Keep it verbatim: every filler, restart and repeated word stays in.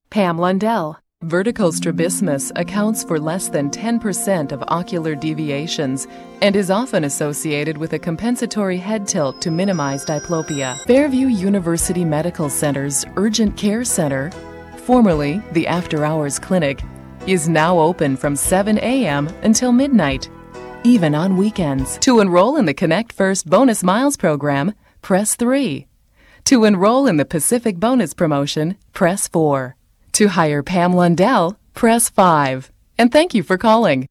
Pam Lundell. Vertical strabismus accounts for less than ten percent of ocular deviations and is often associated with a compensatory head tilt to minimize diplopia. Fairview University Medical Center's Urgent Care Center, formerly the After Hours Clinic, is now open from seven a m until midnight, even on weekends. To enroll in the Connect First Bonus Miles program, press three. To enroll in the Pacific Bonus promotion, press four. To hire Pam Lundell, press five. And thank you for calling.